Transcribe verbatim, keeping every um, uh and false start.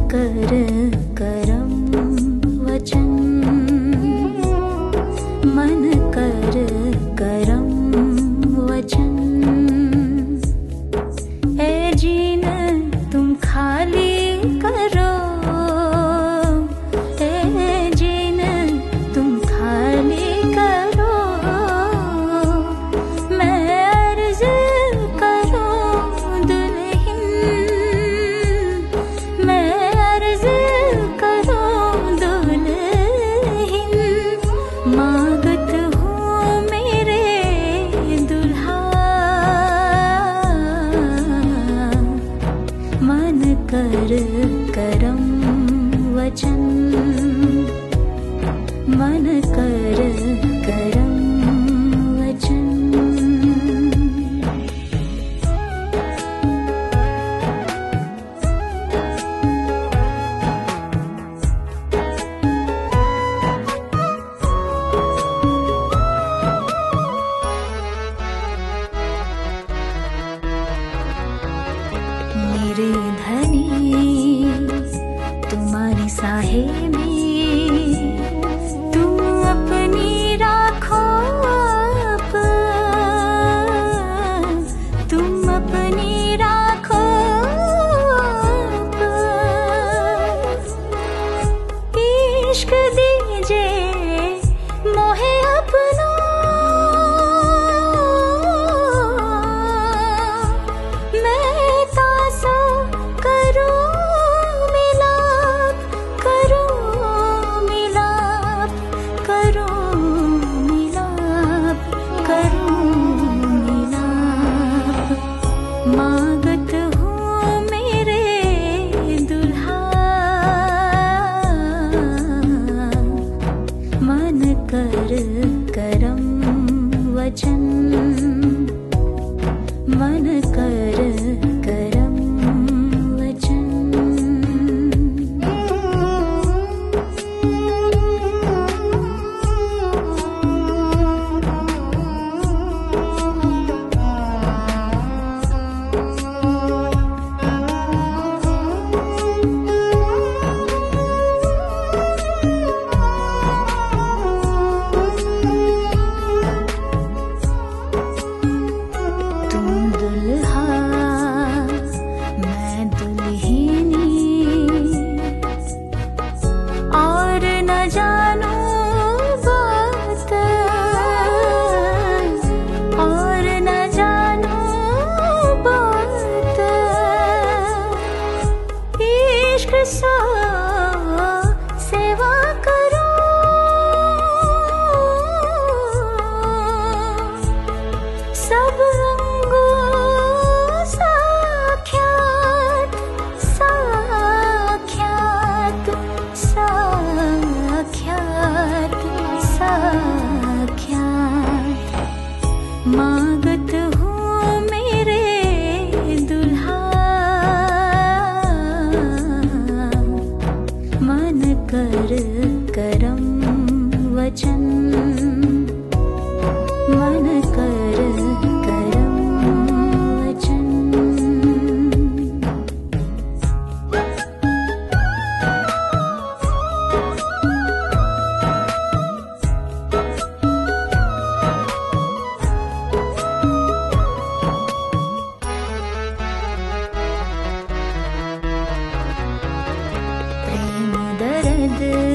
कर करम वचन, मन कर करम वचन। ए जीन तुम खाली करो, ए जीन तुम खाली करो। मैं अर्ज करूं दुल्हन, मैं अर्ज करूं दुल्हन। मांगत हूँ मेरे दुल्हा, मन कर करम वचन, मन कर करम वचन। मेरे धनी तुम्हारी साहेबी, तुम अपनी राखो आप, तुम अपनी राखो आप। इश्क दीजिए मोहे अपना, मैं तासा करूं मिलाप, करूं मिलाप, करूं मिलाप, करूं मिलाप। मांगत हूँ मेरे दुल्हा, मन कर करम वचन, मन कर करम वचन। तुम दुल्हा मैं दुल्हनी, और न जानू बात, और न जानू बात। इश्क सा सेवा करो, सब रंगों साख्यात, साख्यात, साख्यात, साख्यात। मांगत हूँ मेरे दुल्हा, मन कर करम वचन, मन कर करम वचन। प्रेम दर्द